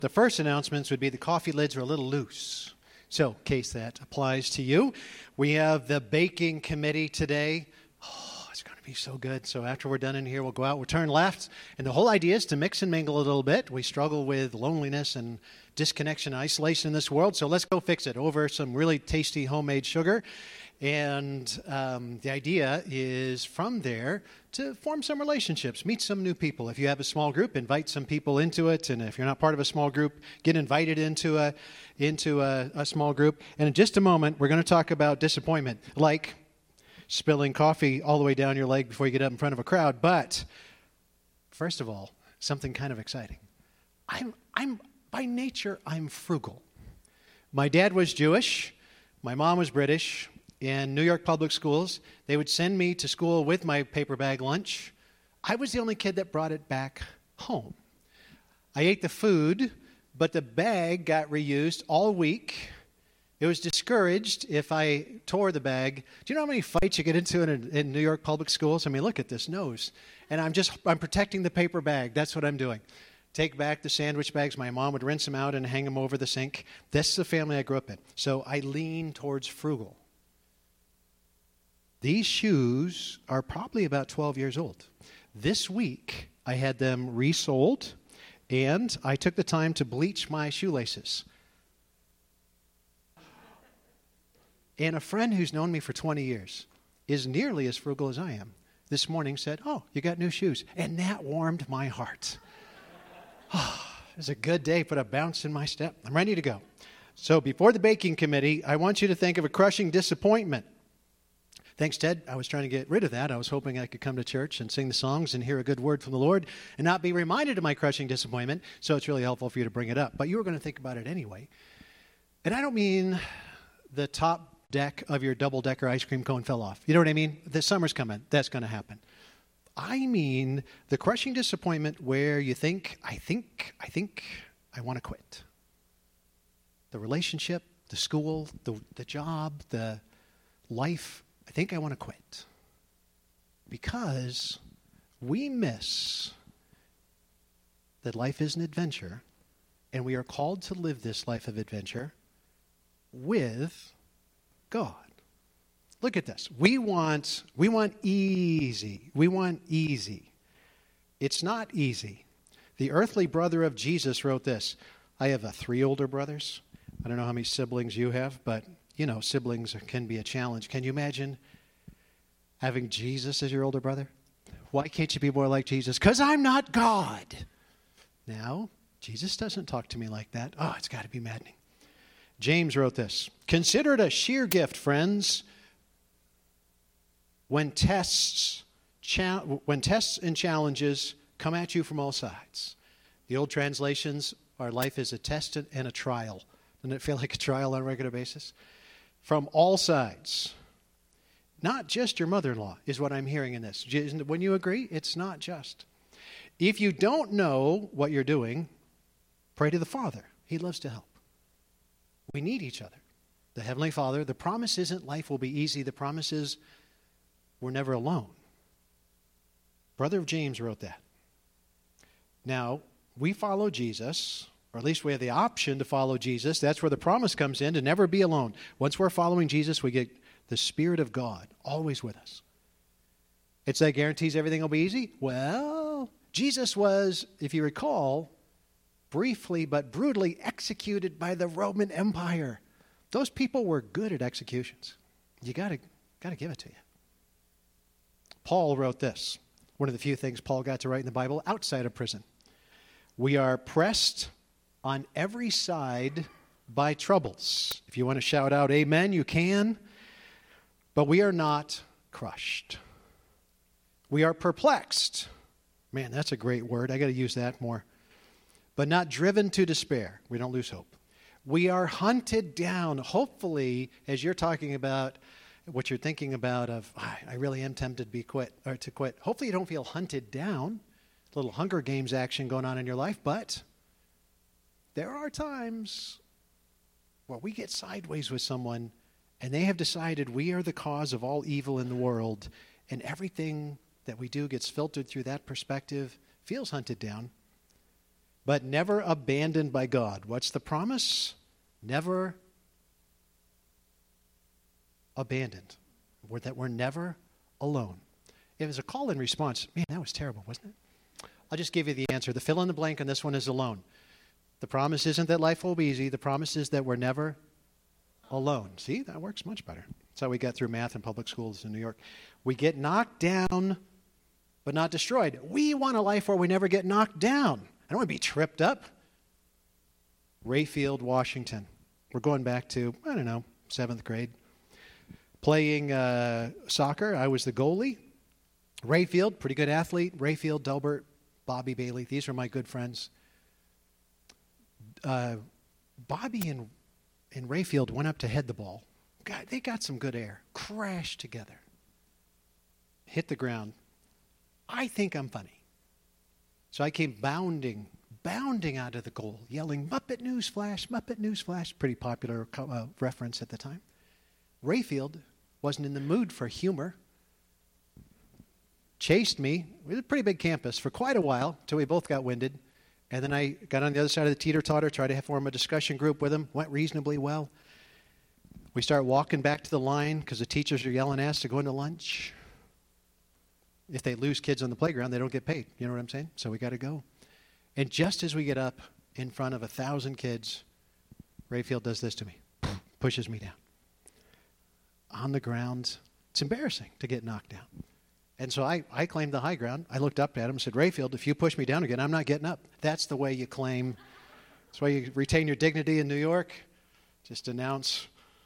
The first announcements would be the coffee lids are a little loose. So, in case that applies to you, we have the baking committee today. Oh, it's going to be so good. So after we're done in here, we'll go out, we'll turn left. And the whole idea is to mix and mingle a little bit. We struggle with loneliness and disconnection and isolation in this world. So let's go fix it over some really tasty homemade sugar. And the idea is from there to form some relationships, meet some new people. If you have a small group, invite some people into it. And if you're not part of a small group, get invited into a small group. And in just a moment, we're going to talk about disappointment, like spilling coffee all the way down your leg before you get up in front of a crowd. But first of all, something kind of exciting. By nature, I'm frugal. My dad was Jewish. My mom was British. In New York public schools, they would send me to school with my paper bag lunch. I was the only kid that brought it back home. I ate the food, but the bag got reused all week. It was discouraged if I tore the bag. Do you know how many fights you get into in New York public schools? I mean, look at this nose. And I'm protecting the paper bag. That's what I'm doing. Take back the sandwich bags. My mom would rinse them out and hang them over the sink. This is the family I grew up in. So I lean towards frugal. These shoes are probably about 12 years old. This week, I had them resoled, and I took the time to bleach my shoelaces. And a friend who's known me for 20 years is nearly as frugal as I am. This morning said, "Oh, you got new shoes." And that warmed my heart. Oh, it was a good day, put a bounce in my step. I'm ready to go. So before the baking committee, I want you to think of a crushing disappointment. Thanks, Ted. I was trying to get rid of that. I was hoping I could come to church and sing the songs and hear a good word from the Lord and not be reminded of my crushing disappointment. So it's really helpful for you to bring it up. But you were going to think about it anyway. And I don't mean the top deck of your double-decker ice cream cone fell off. You know what I mean? The summer's coming. That's going to happen. I mean the crushing disappointment where you think, I want to quit. The relationship, the school, the job, the life, I think I want to quit. Because we miss that life is an adventure, and we are called to live this life of adventure with God. Look at this. We want easy. We want easy. It's not easy. The earthly brother of Jesus wrote this. I have 3 older brothers. I don't know how many siblings you have, but you know, siblings can be a challenge. Can you imagine having Jesus as your older brother? Why can't you be more like Jesus? Because I'm not God. Now, Jesus doesn't talk to me like that. Oh, it's got to be maddening. James wrote this. Consider it a sheer gift, friends, when tests and challenges come at you from all sides. The old translations, our life is a test and a trial. Doesn't it feel like a trial on a regular basis? From all sides. Not just your mother-in-law is what I'm hearing in this. When you agree, it's not just. If you don't know what you're doing, pray to the Father. He loves to help. We need each other. The Heavenly Father, the promise isn't life will be easy. The promise is we're never alone. Brother of James wrote that. Now, we follow Jesus, or at least we have the option to follow Jesus. That's where the promise comes in, to never be alone. Once we're following Jesus, we get the Spirit of God always with us. It's that guarantees everything will be easy? Well, Jesus was, if you recall, briefly but brutally executed by the Roman Empire. Those people were good at executions. You got to give it to you. Paul wrote this. One of the few things Paul got to write in the Bible outside of prison. We are pressed on every side by troubles. If you want to shout out amen, you can. But we are not crushed. We are perplexed. Man, that's a great word. I got to use that more. But not driven to despair. We don't lose hope. We are hunted down. Hopefully, as you're talking about what you're thinking about of, I really am tempted to quit. Hopefully you don't feel hunted down. A little Hunger Games action going on in your life. But there are times where we get sideways with someone and they have decided we are the cause of all evil in the world, and everything that we do gets filtered through that perspective, feels hunted down. but never abandoned by God. What's the promise? Never abandoned. That we're never alone. It was a call and response. Man, that was terrible, wasn't it? I'll just give you the answer. The fill in the blank on this one is alone. The promise isn't that life will be easy. The promise is that we're never alone. See, that works much better. That's how we got through math in public schools in New York. We get knocked down, but not destroyed. We want a life where we never get knocked down. I don't want to be tripped up. Rayfield, Washington. We're going back to, 7th grade. Playing soccer, I was the goalie. Rayfield, pretty good athlete. Rayfield, Delbert, Bobby Bailey. These are my good friends. Bobby and Rayfield went up to head the ball. God, they got some good air. Crashed together. Hit the ground. I think I'm funny. So I came bounding out of the goal, yelling, Muppet Newsflash, Muppet Newsflash. Pretty popular reference at the time. Rayfield wasn't in the mood for humor. Chased me. It was a pretty big campus for quite a while until we both got winded. And then I got on the other side of the teeter-totter, tried to form a discussion group with him. Went reasonably well. We start walking back to the line because the teachers are yelling at us to go into lunch. If they lose kids on the playground, they don't get paid. You know what I'm saying? So we got to go. And just as we get up in front of 1,000 kids, Rayfield does this to me. Pushes me down. On the ground. It's embarrassing to get knocked down. And so I claimed the high ground. I looked up at him and said, Rayfield, if you push me down again, I'm not getting up. That's the way you claim. That's why you retain your dignity in New York. Just announce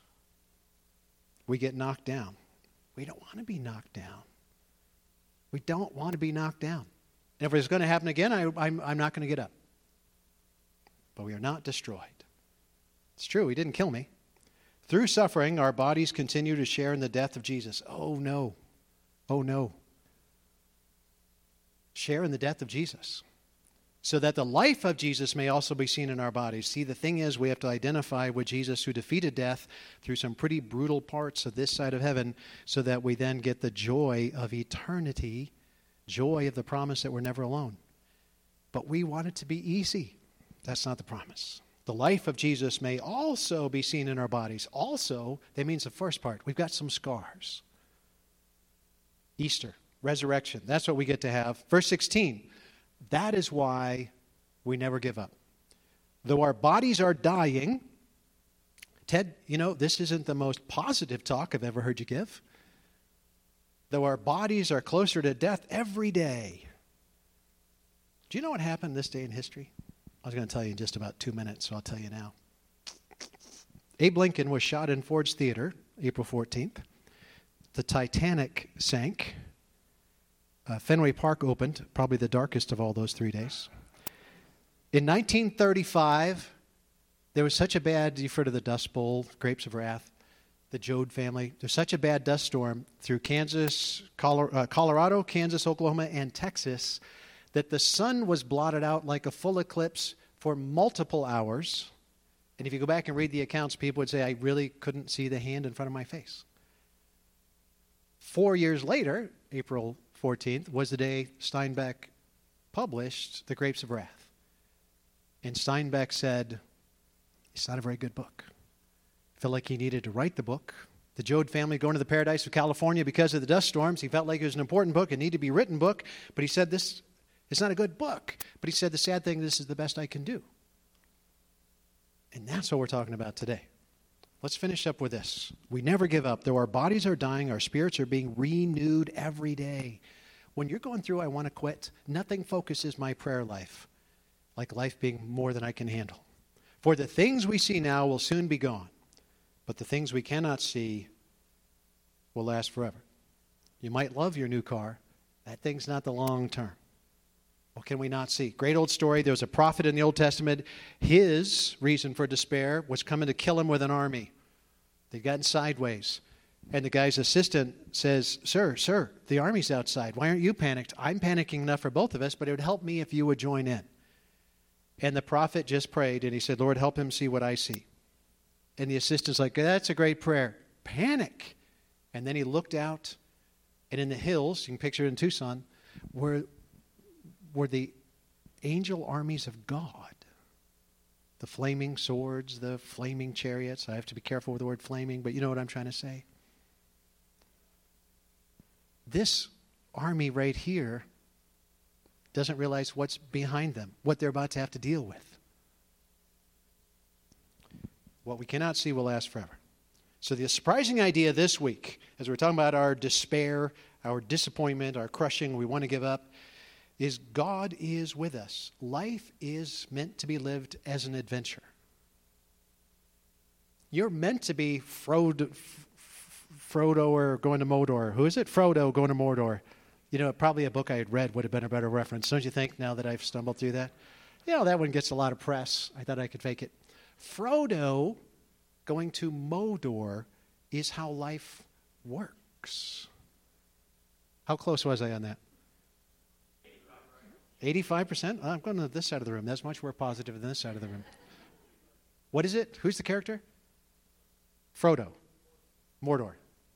we get knocked down. We don't want to be knocked down. We don't want to be knocked down. And if it's going to happen again, I'm not going to get up. But we are not destroyed. It's true, he didn't kill me. Through suffering, our bodies continue to share in the death of Jesus. Oh, no. Oh, no. Share in the death of Jesus, so that the life of Jesus may also be seen in our bodies. See, the thing is, we have to identify with Jesus who defeated death through some pretty brutal parts of this side of heaven, so that we then get the joy of eternity, joy of the promise that we're never alone. But we want it to be easy. That's not the promise. The life of Jesus may also be seen in our bodies. Also, that means the first part. We've got some scars. Easter. Resurrection. That's what we get to have. Verse 16. That is why we never give up. Though our bodies are dying, Ted, this isn't the most positive talk I've ever heard you give. Though our bodies are closer to death every day. Do you know what happened this day in history? I was going to tell you in just about 2 minutes, so I'll tell you now. Abe Lincoln was shot in Ford's Theater, April 14th. The Titanic sank. Fenway Park opened, probably the darkest of all those 3 days. In 1935, there was such a bad, you've heard of the Dust Bowl, Grapes of Wrath, the Joad family. There's such a bad dust storm through Kansas, Colorado, Kansas, Oklahoma, and Texas that the sun was blotted out like a full eclipse for multiple hours. And if you go back and read the accounts, people would say, I really couldn't see the hand in front of my face. 4 years later, April 14th, was the day Steinbeck published The Grapes of Wrath. And Steinbeck said, it's not a very good book. Felt like he needed to write the book. The Joad family going to the paradise of California because of the dust storms. He felt like it was an important book, it needed to be a written book. But he said, it's not a good book. But he said, the sad thing, this is the best I can do. And that's what we're talking about today. Let's finish up with this. We never give up. Though our bodies are dying, our spirits are being renewed every day. When you're going through, I want to quit, nothing focuses my prayer life like life being more than I can handle. For the things we see now will soon be gone, but the things we cannot see will last forever. You might love your new car. That thing's not the long term. What can we not see? Great old story. There was a prophet in the Old Testament. His reason for despair was coming to kill him with an army. They'd gotten sideways. And the guy's assistant says, Sir, the army's outside. Why aren't you panicked? I'm panicking enough for both of us, but it would help me if you would join in. And the prophet just prayed, and he said, Lord, help him see what I see. And the assistant's like, that's a great prayer. Panic. And then he looked out, and in the hills, you can picture it in Tucson, were the angel armies of God. The flaming swords, the flaming chariots. I have to be careful with the word flaming, but you know what I'm trying to say. This army right here doesn't realize what's behind them, what they're about to have to deal with. What we cannot see will last forever. So the surprising idea this week, as we're talking about our despair, our disappointment, our crushing, we want to give up, is God is with us. Life is meant to be lived as an adventure. You're meant to be Frodo or going to Mordor. Who is it? Frodo going to Mordor. You know, probably a book I had read would have been a better reference. Don't you think, now that I've stumbled through that? You know, that one gets a lot of press. I thought I could fake it. Frodo going to Mordor is how life works. How close was I on that? 85%? I'm going to this side of the room. That's much more positive than this side of the room. What is it? Who's the character? Frodo. Mordor.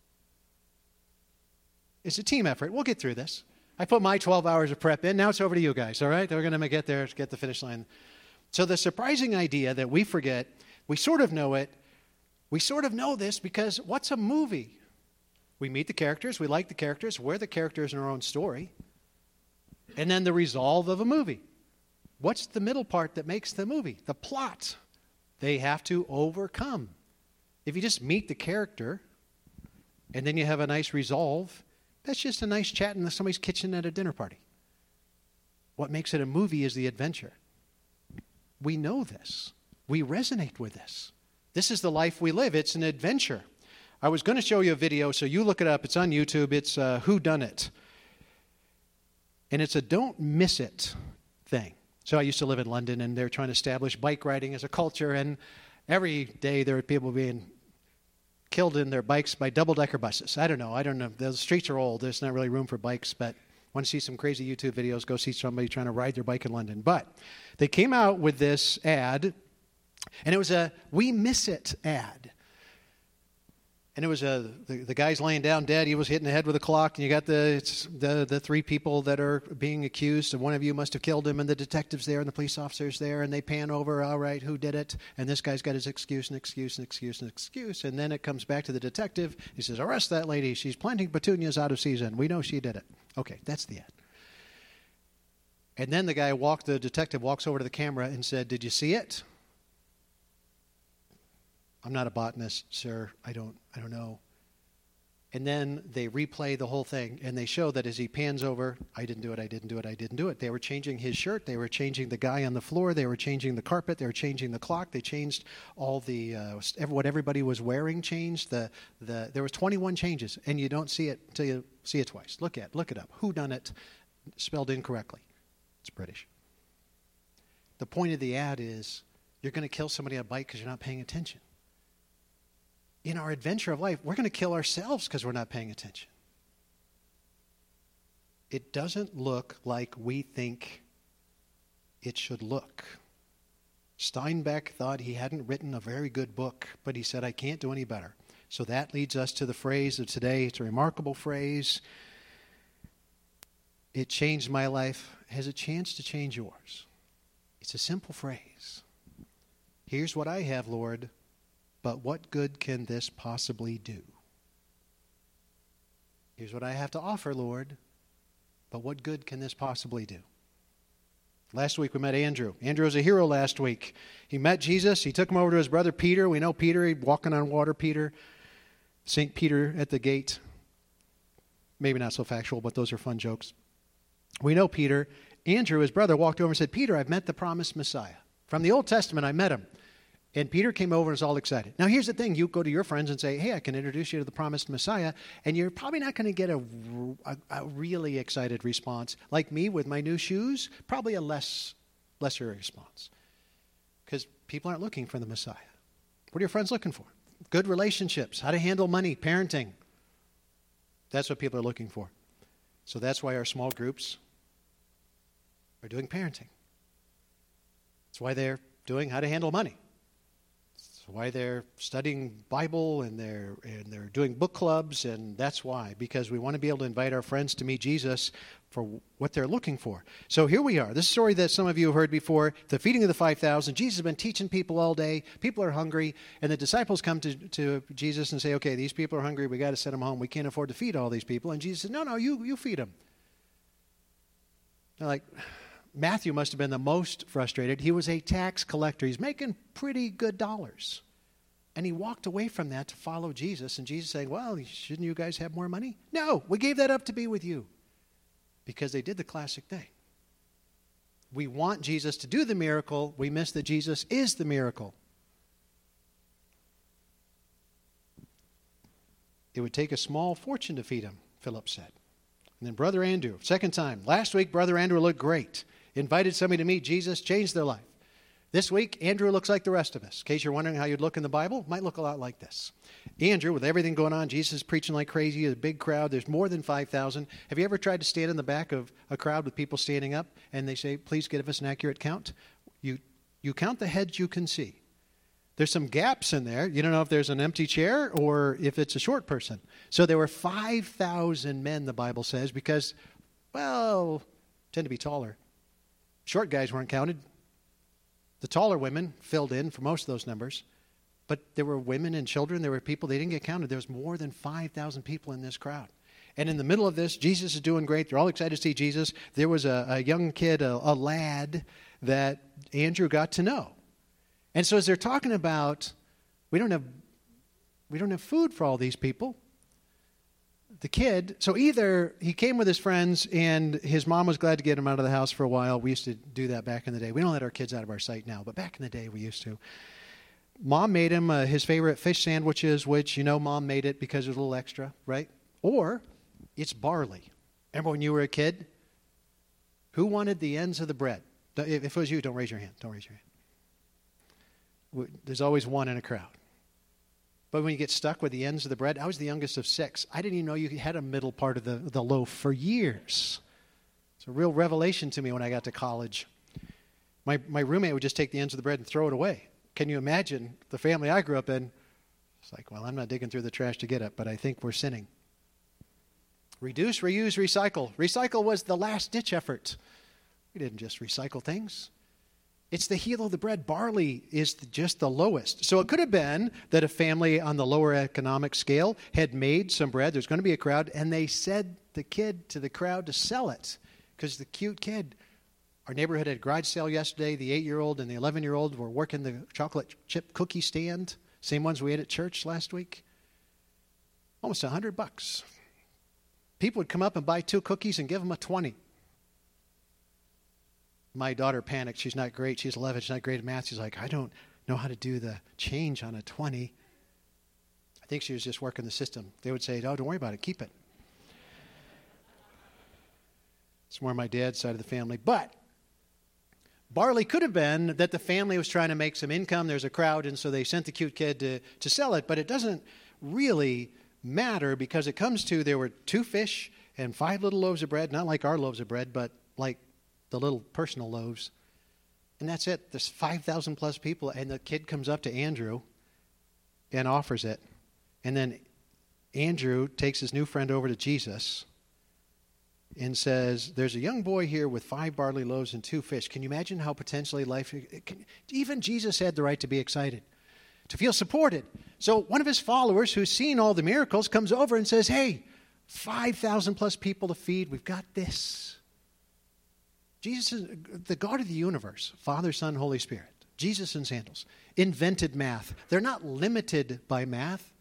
It's a team effort. We'll get through this. I put my 12 hours of prep in. Now it's over to you guys, all right? We're going to get there, get the finish line. So the surprising idea that we forget, we sort of know it. We sort of know this because what's a movie? We meet the characters. We like the characters. We're the characters in our own story. And then the resolve of a movie. What's the middle part that makes the movie? The plot. They have to overcome. If you just meet the character and then you have a nice resolve, that's just a nice chat in somebody's kitchen at a dinner party. What makes it a movie is the adventure. We know this. We resonate with this. This is the life we live. It's an adventure. I was going to show you a video, so you look it up. It's on YouTube. It's Who Done It. And it's a don't miss it thing. So I used to live in London, and they're trying to establish bike riding as a culture, and every day there are people being killed in their bikes by double-decker buses. I don't know. The streets are old. There's not really room for bikes, but want to see some crazy YouTube videos, go see somebody trying to ride their bike in London. But they came out with this ad, and it was a We Miss It ad. And it was the guy's laying down dead. He was hitting the head with a clock. And you got the three people that are being accused. And one of you must have killed him. And the detective's there and the police officer's there. And they pan over, all right, who did it? And this guy's got his excuse. And then it comes back to the detective. He says, arrest that lady. She's planting petunias out of season. We know she did it. Okay, that's the ad. And then the detective walks over to the camera and said, did you see it? I'm not a botanist, sir. I don't know. And then they replay the whole thing, and they show that as he pans over, I didn't do it. They were changing his shirt. They were changing the guy on the floor. They were changing the carpet. They were changing the clock. They changed all the what everybody was wearing changed. There was 21 changes, and you don't see it until you see it twice. Look it up. Who Done It, spelled incorrectly. It's British. The point of the ad is you're going to kill somebody on a bike because you're not paying attention. In our adventure of life, we're going to kill ourselves because we're not paying attention. It doesn't look like we think it should look. Steinbeck thought he hadn't written a very good book, but he said, I can't do any better. So that leads us to the phrase of today. It's a remarkable phrase. It changed my life. Has a chance to change yours. It's a simple phrase. Here's what I have, Lord. But what good can this possibly do? Here's what I have to offer, Lord. But what good can this possibly do? Last week we met Andrew. Andrew was a hero last week. He met Jesus. He took him over to his brother Peter. We know Peter, walking on water, Peter. St. Peter at the gate. Maybe not so factual, but those are fun jokes. We know Peter. Andrew, his brother, walked over and said, Peter, I've met the promised Messiah. From the Old Testament, I met him. And Peter came over and was all excited. Now, here's the thing. You go to your friends and say, hey, I can introduce you to the promised Messiah, and you're probably not going to get a really excited response. Like me with my new shoes, probably a lesser response. Because people aren't looking for the Messiah. What are your friends looking for? Good relationships, how to handle money, parenting. That's what people are looking for. So that's why our small groups are doing parenting. That's why they're doing how to handle money. why they're studying Bible and they're doing book clubs, and that's why, because we want to be able to invite our friends to meet Jesus for what they're looking for. So here we are. This story that some of you have heard before, the feeding of the 5,000. Jesus has been teaching people all day. People are hungry, and the disciples come to Jesus and say, okay, these people are hungry. We got to send them home. We can't afford to feed all these people. And Jesus said, no, you feed them. They're like, Matthew must have been the most frustrated. He was a tax collector. He's making pretty good dollars. And he walked away from that to follow Jesus. And Jesus saying, well, shouldn't you guys have more money? No, we gave that up to be with you. Because they did the classic thing. We want Jesus to do the miracle. We miss that Jesus is the miracle. It would take a small fortune to feed him, Philip said. And then Brother Andrew, second time. Last week, Brother Andrew looked great. Invited somebody to meet Jesus, changed their life. This week, Andrew looks like the rest of us. In case you're wondering how you'd look in the Bible, might look a lot like this. Andrew, with everything going on, Jesus is preaching like crazy, a big crowd. There's more than 5,000. Have you ever tried to stand in the back of a crowd with people standing up, and they say, please give us an accurate count? You count the heads you can see. There's some gaps in there. You don't know if there's an empty chair or if it's a short person. So there were 5,000 men, the Bible says, because, well, tend to be taller. Short guys weren't counted. The taller women filled in for most of those numbers. But there were women and children. There were people. They didn't get counted. There was more than 5,000 people in this crowd. And in the middle of this, Jesus is doing great. They're all excited to see Jesus. There was a young kid, a lad, that Andrew got to know. And so as they're talking about, we don't have food for all these people. The kid, so either he came with his friends and his mom was glad to get him out of the house for a while. We used to do that back in the day. We don't let our kids out of our sight now, but back in the day we used to. Mom made him his favorite fish sandwiches, which, Mom made it because it was a little extra, right? Or it's barley. Remember when you were a kid? Who wanted the ends of the bread? If it was you, don't raise your hand. Don't raise your hand. There's always one in a crowd. But when you get stuck with the ends of the bread, I was the youngest of 6. I didn't even know you had a middle part of the loaf for years. It's a real revelation to me when I got to college. My roommate would just take the ends of the bread and throw it away. Can you imagine the family I grew up in? It's like, well, I'm not digging through the trash to get it, but I think we're sinning. Reduce, reuse, recycle. Recycle was the last-ditch effort. We didn't just recycle things. It's the heel of the bread. Barley is just the lowest. So it could have been that a family on the lower economic scale had made some bread. There's going to be a crowd, and they said the kid to the crowd to sell it because the cute kid. Our neighborhood had a garage sale yesterday. The 8-year-old and the 11-year-old were working the chocolate chip cookie stand, same ones we had at church last week. Almost $100. People would come up and buy 2 cookies and give them a 20. My daughter panicked. She's not great. She's 11. She's not great at math. She's like, I don't know how to do the change on a 20. I think she was just working the system. They would say, oh, don't worry about it. Keep it. It's more my dad's side of the family. But barley could have been that the family was trying to make some income. There's a crowd, and so they sent the cute kid to sell it. But it doesn't really matter because it comes to there were 2 fish and 5 little loaves of bread, not like our loaves of bread, but like the little personal loaves. And that's it. There's 5,000 plus people, and the kid comes up to Andrew and offers it. And then Andrew takes his new friend over to Jesus and says, there's a young boy here with 5 barley loaves and 2 fish. Can you imagine how potentially even Jesus had the right to be excited, to feel supported. So one of his followers who's seen all the miracles comes over and says, hey, 5,000 plus people to feed. We've got this. Jesus is the God of the universe, Father, Son, Holy Spirit. Jesus in sandals. Invented math. They're not limited by math.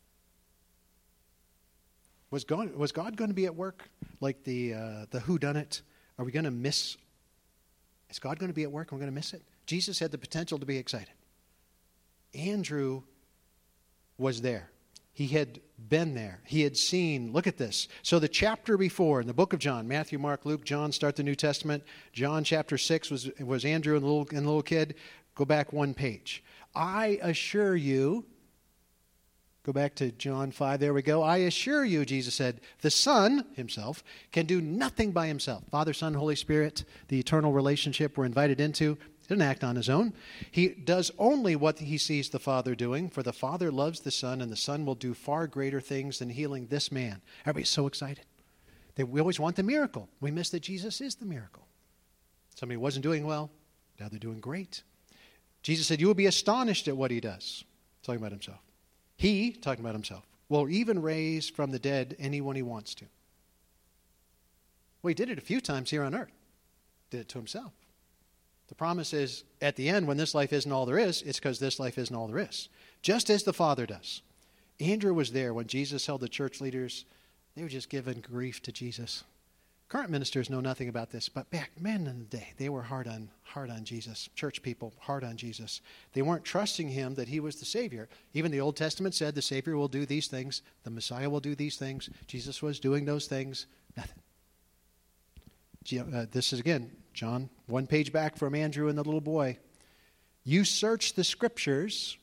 Was God going to be at work like the whodunit? Are we going to miss? Is God going to be at work and we're going to miss it? Jesus had the potential to be excited. Andrew was there. He had been there. He had seen, look at this. So the chapter before, in the book of John, Matthew, Mark, Luke, John start the New Testament. John chapter 6 was Andrew and the little kid. Go back 1 page. I assure you, go back to John 5, there we go. I assure you, Jesus said, the Son himself can do nothing by himself. Father, Son, Holy Spirit, the eternal relationship we're invited into. He doesn't act on his own. He does only what he sees the Father doing, for the Father loves the Son, and the Son will do far greater things than healing this man. Everybody's so excited. We always want the miracle. We miss that Jesus is the miracle. Somebody wasn't doing well, now they're doing great. Jesus said, you will be astonished at what he does. Talking about himself. He, talking about himself, will even raise from the dead anyone he wants to. Well, he did it a few times here on earth. Did it to himself. The promise is, at the end, when this life isn't all there is, it's because this life isn't all there is. Just as the Father does. Andrew was there when Jesus held the church leaders. They were just giving grief to Jesus. Current ministers know nothing about this, but back men in the day, they were hard on Jesus. Church people, hard on Jesus. They weren't trusting him that he was the Savior. Even the Old Testament said the Savior will do these things. The Messiah will do these things. Jesus was doing those things. Nothing. This is, again, John, one page back from Andrew and the little boy. You search the Scriptures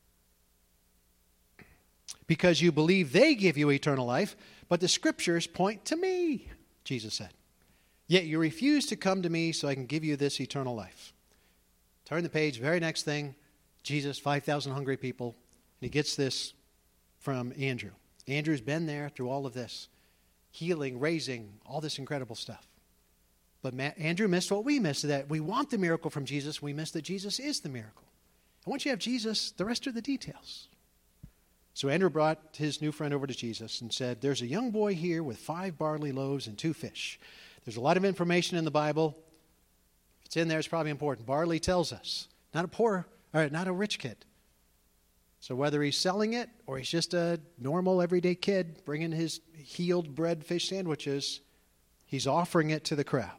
because you believe they give you eternal life, but the Scriptures point to me, Jesus said. Yet you refuse to come to me so I can give you this eternal life. Turn the page, very next thing, Jesus, 5,000 hungry people, and he gets this from Andrew. Andrew's been there through all of this, healing, raising, all this incredible stuff. But Andrew missed what we missed, that we want the miracle from Jesus. We miss that Jesus is the miracle. And once you have Jesus, the rest are the details. So Andrew brought his new friend over to Jesus and said, there's a young boy here with 5 barley loaves and 2 fish. There's a lot of information in the Bible. If it's in there, it's probably important. Barley tells us, not a rich kid. So whether he's selling it or he's just a normal everyday kid bringing his healed bread fish sandwiches, he's offering it to the crowd.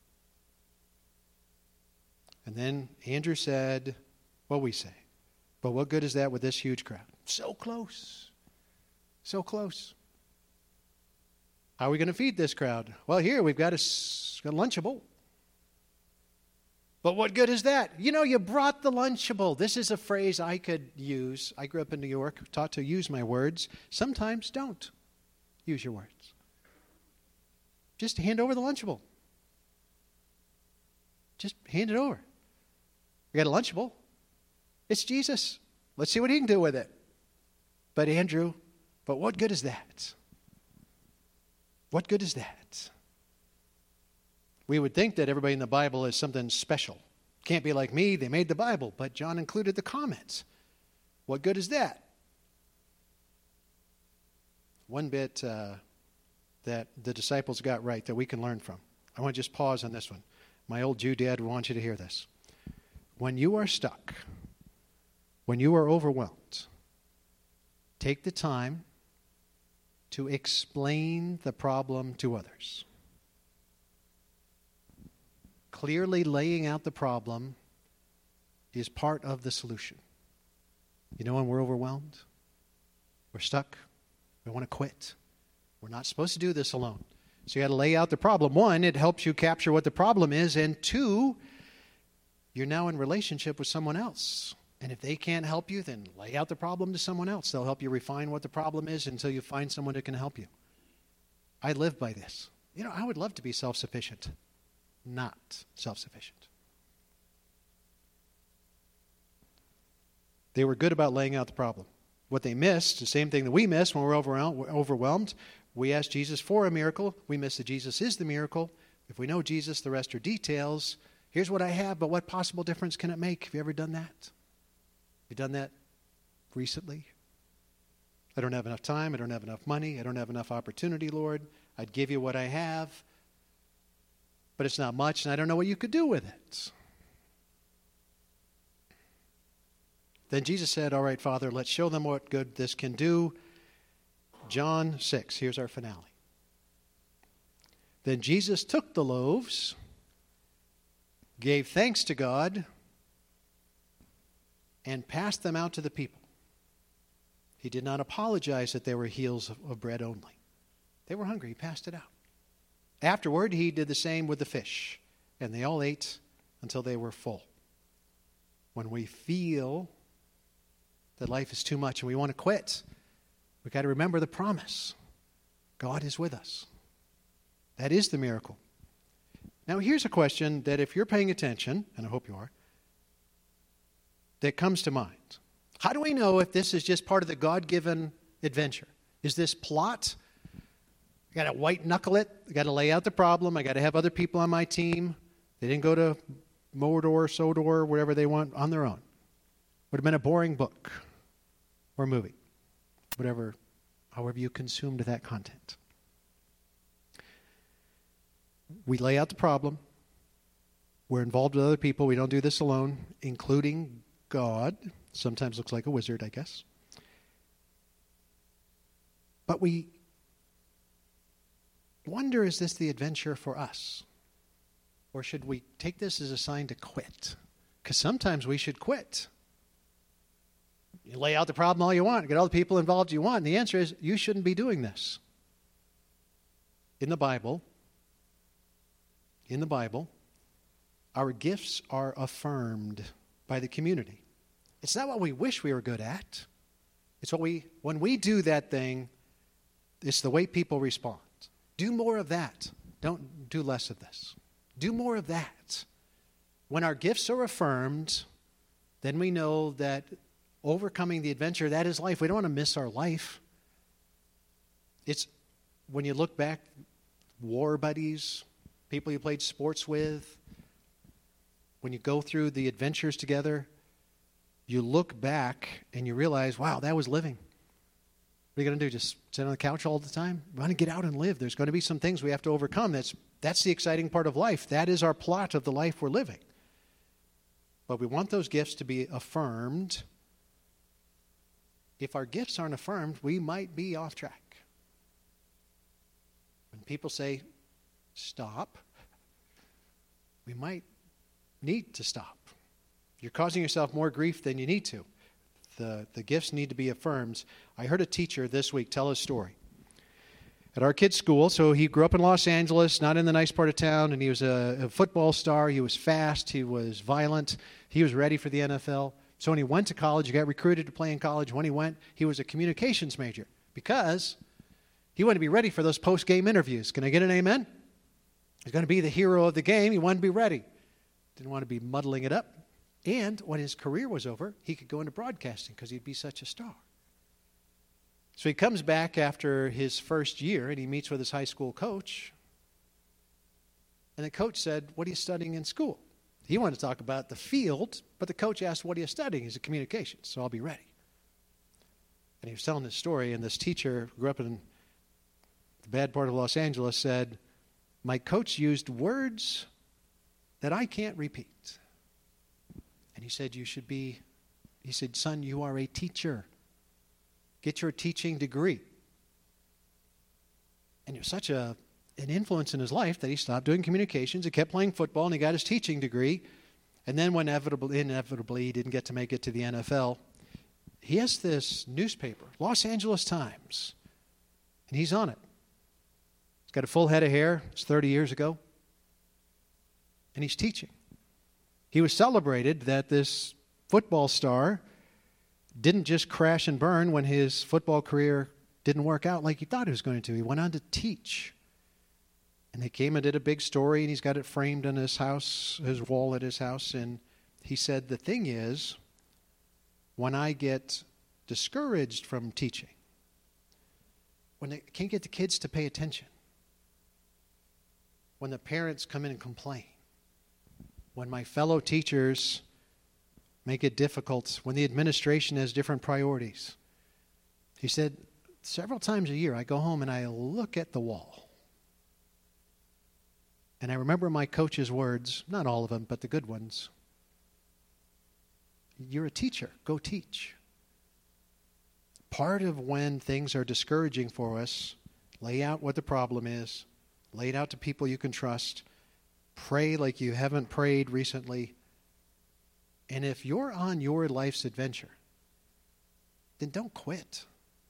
And then Andrew said, what we say. But what good is that with this huge crowd? So close. So close. How are we going to feed this crowd? Well, here we've got a Lunchable. But what good is that? You brought the Lunchable. This is a phrase I could use. I grew up in New York, taught to use my words. Sometimes don't use your words. Just hand over the Lunchable. Just hand it over. We got a Lunchable. It's Jesus. Let's see what he can do with it. But Andrew, but what good is that? What good is that? We would think that everybody in the Bible is something special. Can't be like me, they made the Bible. But John included the comments. What good is that? One bit that the disciples got right that we can learn from. I want to just pause on this one. My old Jew dad would want you to hear this. When you are stuck, when you are overwhelmed, take the time to explain the problem to others. Clearly laying out the problem is part of the solution. When we're overwhelmed, we're stuck, we want to quit. We're not supposed to do this alone. So you got to lay out the problem. 1, it helps you capture what the problem is. And 2, you're now in relationship with someone else. And if they can't help you, then lay out the problem to someone else. They'll help you refine what the problem is until you find someone that can help you. I live by this. I would love to be self-sufficient, not self-sufficient. They were good about laying out the problem. What they missed, the same thing that we miss when we're overwhelmed. We ask Jesus for a miracle. We miss that Jesus is the miracle. If we know Jesus, the rest are details. Here's what I have, but what possible difference can it make? Have you ever done that? Have you done that recently? I don't have enough time. I don't have enough money. I don't have enough opportunity, Lord. I'd give you what I have, but it's not much, and I don't know what you could do with it. Then Jesus said, all right, Father, let's show them what good this can do. John 6, here's our finale. Then Jesus took the loaves, gave thanks to God, and passed them out to the people. He did not apologize that they were heels of bread only. They were hungry. He passed it out. Afterward, he did the same with the fish, and they all ate until they were full. When we feel that life is too much and we want to quit, we've got to remember the promise. God is with us. That is the miracle. Now, here's a question that if you're paying attention, and I hope you are, that comes to mind. How do we know if this is just part of the God-given adventure? Is this plot? I got to white knuckle it. I got to lay out the problem. I got to have other people on my team. They didn't go to Mordor, Sodor, wherever they want on their own. Would have been a boring book or movie, however you consumed that content. We lay out the problem. We're involved with other people. We don't do this alone, including God. Sometimes looks like a wizard, I guess. But we wonder, is this the adventure for us? Or should we take this as a sign to quit? Because sometimes we should quit. You lay out the problem all you want, get all the people involved you want, and the answer is you shouldn't be doing this. In the Bible, our gifts are affirmed by the community. It's not what we wish we were good at. It's when we do that thing, it's the way people respond. Do more of that. Don't do less of this. Do more of that. When our gifts are affirmed, then we know that overcoming the adventure, that is life. We don't want to miss our life. It's when you look back, war buddies, people you played sports with, when you go through the adventures together, you look back and you realize, wow, that was living. What are you going to do, just sit on the couch all the time? We want to get out and live. There's going to be some things we have to overcome. That's the exciting part of life. That is our plot of the life we're living. But we want those gifts to be affirmed. If our gifts aren't affirmed, we might be off track. When people say, stop, we might need to stop. You're causing yourself more grief than you need to. The gifts need to be affirmed. I heard a teacher this week tell a story. At our kid's school, so he grew up in Los Angeles, not in the nice part of town, and he was a football star. He was fast. He was violent. He was ready for the NFL. So when he went to college, he got recruited to play in college. When he went, he was a communications major because he wanted to be ready for those post-game interviews. Can I get an amen? He's going to be the hero of the game. He wanted to be ready. Didn't want to be muddling it up. And when his career was over, he could go into broadcasting because he'd be such a star. So he comes back after his first year and he meets with his high school coach. And the coach said, what are you studying in school? He wanted to talk about the field, but the coach asked, what are you studying? He said, communications, so I'll be ready. And he was telling this story, and this teacher who grew up in the bad part of Los Angeles said, my coach used words that I can't repeat. And he said, son, you are a teacher. Get your teaching degree. And it was such an influence in his life that he stopped doing communications. He kept playing football, and he got his teaching degree. And then when inevitably he didn't get to make it to the NFL, he has this newspaper, Los Angeles Times, and he's on it. He's got a full head of hair. It's 30 years ago. And he's teaching. He was celebrated that this football star didn't just crash and burn when his football career didn't work out like he thought it was going to. He went on to teach. And they came and did a big story, and he's got it framed on his house, his wall at his house. And he said, the thing is, when I get discouraged from teaching, when I can't get the kids to pay attention, when the parents come in and complain, when my fellow teachers make it difficult, when the administration has different priorities. He said, several times a year I go home and I look at the wall. And I remember my coach's words, not all of them, but the good ones. You're a teacher, go teach. Part of when things are discouraging for us, lay out what the problem is, lay it out to people you can trust, pray like you haven't prayed recently. And if you're on your life's adventure, then don't quit.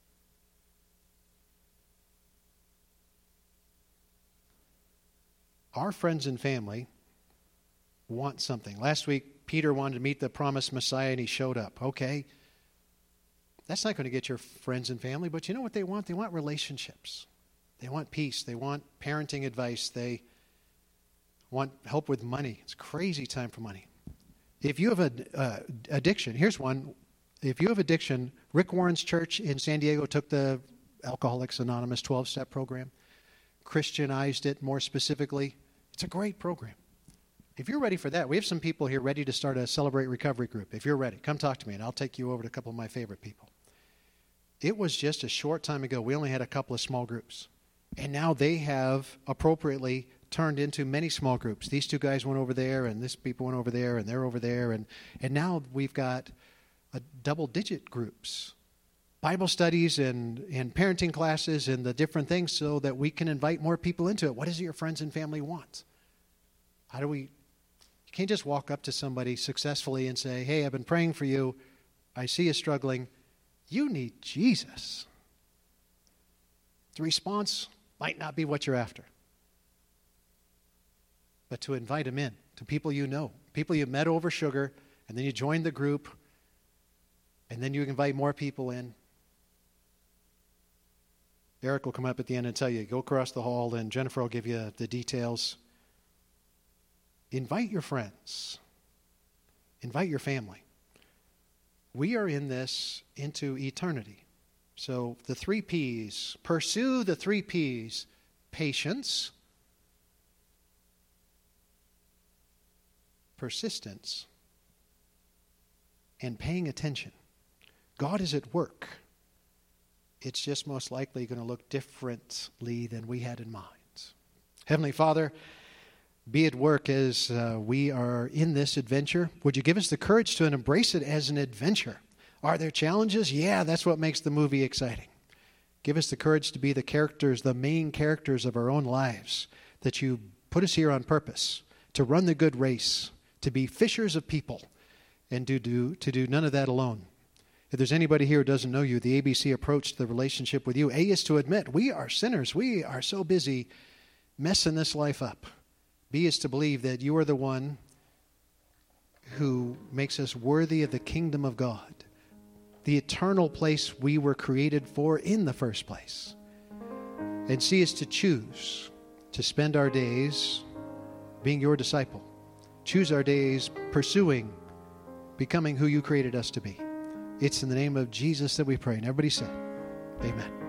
Our friends and family want something. Last week, Peter wanted to meet the promised Messiah, and he showed up. Okay, that's not going to get your friends and family, but you know what they want? They want relationships. They want peace. They want parenting advice. They want help with money. It's a crazy time for money. If you have an addiction, here's one. If you have addiction, Rick Warren's church in San Diego took the Alcoholics Anonymous 12-step program, Christianized it more specifically. It's a great program. If you're ready for that, we have some people here ready to start a Celebrate Recovery group. If you're ready, come talk to me, and I'll take you over to a couple of my favorite people. It was just a short time ago. We only had a couple of small groups. And now they have appropriately turned into many small groups. These two guys went over there, and this people went over there, and they're over there. And now we've got a double-digit groups, Bible studies and parenting classes and the different things so that we can invite more people into it. What is it your friends and family want? You can't just walk up to somebody successfully and say, hey, I've been praying for you. I see you struggling. You need Jesus. The response might not be what you're after. But to invite them in, to people you know, people you met over sugar, and then you join the group, and then you invite more people in. Eric will come up at the end and tell you, go across the hall, and Jennifer will give you the details. Invite your friends. Invite your family. We are in this into eternity. So the 3 Ps, pursue the 3 Ps, patience, persistence, and paying attention. God is at work. It's just most likely going to look differently than we had in mind. Heavenly Father, be at work as we are in this adventure. Would you give us the courage to embrace it as an adventure? Are there challenges? Yeah, that's what makes the movie exciting. Give us the courage to be the characters, the main characters of our own lives, that you put us here on purpose, to run the good race, to be fishers of people, and to do none of that alone. If there's anybody here who doesn't know you, the ABC approach to the relationship with you, A, is to admit we are sinners. We are so busy messing this life up. B is to believe that you are the one who makes us worthy of the kingdom of God, the eternal place we were created for in the first place. And C is to choose to spend our days being your disciple. Choose our days pursuing becoming who you created us to be. It's in the name of Jesus that we pray. And everybody said, amen.